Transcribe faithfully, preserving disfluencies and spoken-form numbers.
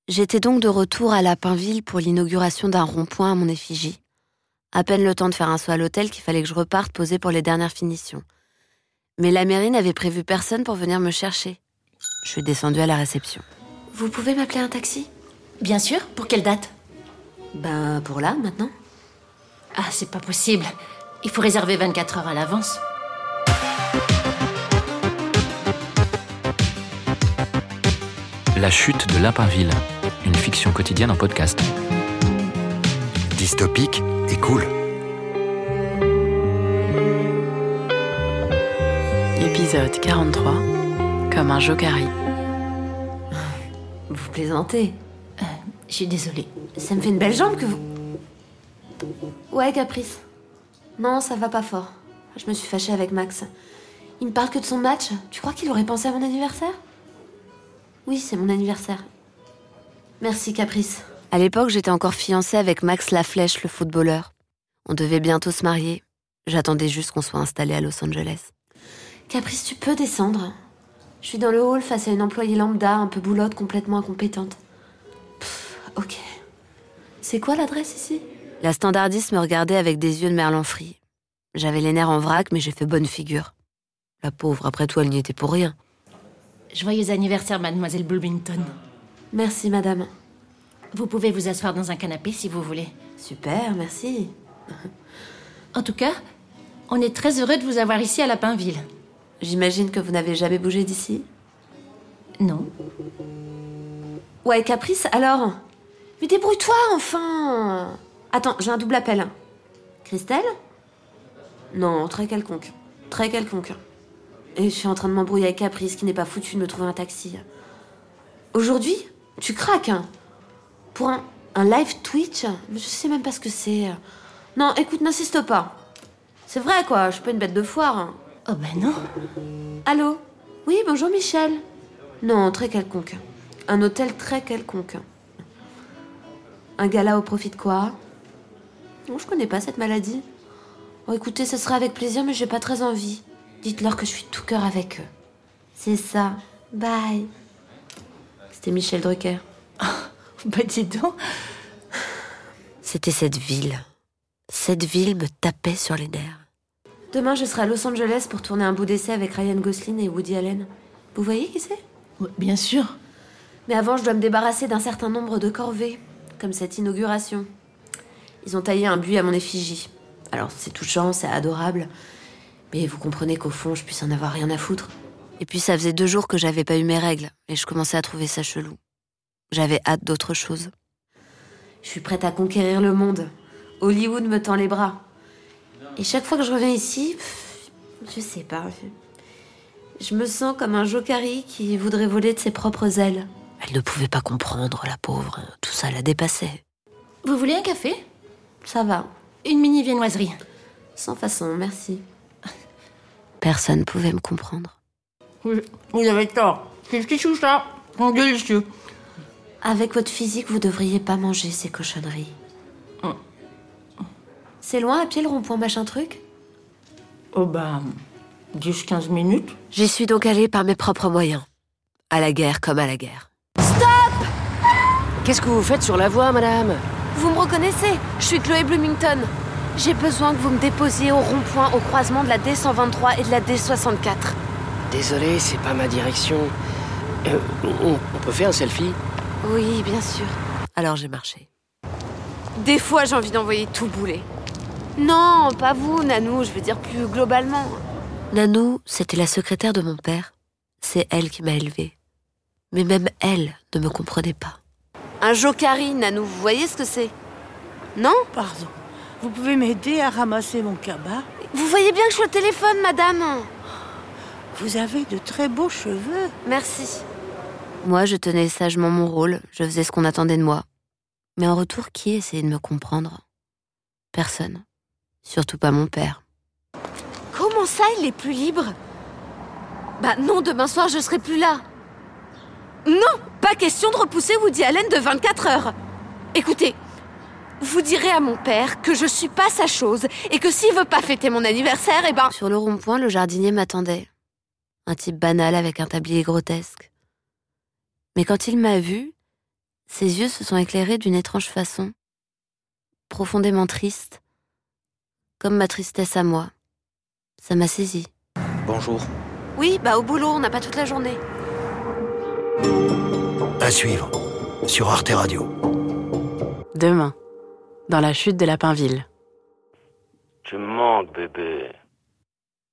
J'étais donc de retour à Lapinville pour l'inauguration d'un rond-point à mon effigie. À peine le temps de faire un saut à l'hôtel qu'il fallait que je reparte poser pour les dernières finitions. Mais la mairie n'avait prévu personne pour venir me chercher. Je suis descendue à la réception. Vous pouvez m'appeler un taxi ? Bien sûr, pour quelle date ? Ben, pour là, maintenant. Ah, c'est pas possible. Il faut réserver vingt-quatre heures à l'avance. La chute de Lapinville, une fiction quotidienne en podcast. Dystopique et cool. Épisode quarante-trois, comme un jokari. Vous plaisantez ? Euh, je suis désolée. Ça me fait une belle jambe que vous... Ouais, Caprice. Non, ça va pas fort. Je me suis fâchée avec Max. Il me parle que de son match. Tu crois qu'il aurait pensé à mon anniversaire ? Oui, c'est mon anniversaire. Merci, Caprice. À l'époque, j'étais encore fiancée avec Max Laflèche, le footballeur. On devait bientôt se marier. J'attendais juste qu'on soit installés à Los Angeles. Caprice, tu peux descendre ? Je suis dans le hall face à une employée lambda, un peu boulotte, complètement incompétente. Pff, ok. C'est quoi l'adresse ici ? La standardiste me regardait avec des yeux de merlan frit. J'avais les nerfs en vrac, mais j'ai fait bonne figure. La pauvre, après tout, elle n'y était pour rien. Joyeux anniversaire, mademoiselle Bloomington. Merci, madame. Vous pouvez vous asseoir dans un canapé si vous voulez. Super, merci. En tout cas, on est très heureux de vous avoir ici à Lapinville. J'imagine que vous n'avez jamais bougé d'ici ? Non. Ouais, Caprice, alors ? Mais débrouille-toi, enfin ! Attends, j'ai un double appel. Christelle ? Non, très quelconque. Très quelconque. Et je suis en train de m'embrouiller avec Caprice, qui n'est pas foutu de me trouver un taxi. Aujourd'hui, tu craques. Pour un, un live Twitch ? Je sais même pas ce que c'est. Non, écoute, n'insiste pas. C'est vrai, quoi, je suis pas une bête de foire. Oh ben non. Allô ? Oui, bonjour Michel. Non, très quelconque. Un hôtel très quelconque. Un gala au profit de quoi ? Non, je connais pas cette maladie. Oh, écoutez, ça sera avec plaisir, mais j'ai pas très envie. Dites-leur que je suis tout cœur avec eux. C'est ça. Bye. C'était Michel Drucker. Oh, bah dis donc. C'était cette ville. Cette ville me tapait sur les nerfs. Demain, je serai à Los Angeles pour tourner un bout d'essai avec Ryan Gosling et Woody Allen. Vous voyez qui c'est ? Ouais, bien sûr. Mais avant, je dois me débarrasser d'un certain nombre de corvées, comme cette inauguration. Ils ont taillé un buis à mon effigie. Alors, c'est touchant, c'est adorable. Mais vous comprenez qu'au fond, je puisse en avoir rien à foutre. Et puis, ça faisait deux jours que j'avais pas eu mes règles, et je commençais à trouver ça chelou. J'avais hâte d'autre chose. Je suis prête à conquérir le monde. Hollywood me tend les bras. Et chaque fois que je reviens ici, pff, je sais pas. Je me sens comme un jokari qui voudrait voler de ses propres ailes. Elle ne pouvait pas comprendre, la pauvre. Tout ça la dépassait. Vous voulez un café ? Ça va. Une mini viennoiserie. Sans façon, merci. Personne pouvait me comprendre. Vous, vous avez tort. C'est ce qui touche ça. C'est délicieux. Avec votre physique, vous devriez pas manger ces cochonneries. Mm. C'est loin à pied le rond-point machin truc ? Oh bah, dix à quinze minutes. J'y suis donc allée par mes propres moyens. À la guerre comme à la guerre. Qu'est-ce que vous faites sur la voie, madame ? Vous me reconnaissez ? Je suis Chloé Bloomington. J'ai besoin que vous me déposiez au rond-point au croisement de la D cent vingt-trois et de la D soixante-quatre. Désolé, c'est pas ma direction. Euh, on, on peut faire un selfie ? Oui, bien sûr. Alors j'ai marché. Des fois, j'ai envie d'envoyer tout bouler. Non, pas vous, Nanou, je veux dire plus globalement. Nanou, c'était la secrétaire de mon père. C'est elle qui m'a élevée. Mais même elle ne me comprenait pas. Un jokari, Nanou, vous voyez ce que c'est ? Non ? Pardon, vous pouvez m'aider à ramasser mon cabas ? Vous voyez bien que je suis au téléphone, madame. Vous avez de très beaux cheveux. Merci. Moi, je tenais sagement mon rôle, je faisais ce qu'on attendait de moi. Mais en retour, qui essayait de me comprendre ? Personne. Surtout pas mon père. Comment ça, il est plus libre ? Bah non, demain soir, je serai plus là. Non, pas question de repousser Woody Allen de vingt-quatre heures. Écoutez, vous direz à mon père que je suis pas sa chose et que s'il veut pas fêter mon anniversaire, eh ben... Sur le rond-point, le jardinier m'attendait. Un type banal avec un tablier grotesque. Mais quand il m'a vue, Ses yeux se sont éclairés d'une étrange façon, profondément triste, comme ma tristesse à moi. Ça m'a saisie. Bonjour. Oui, bah au boulot, on n'a pas toute la journée. À suivre, sur Arte Radio. Demain, dans la chute de Lapinville. Tu me manques, bébé.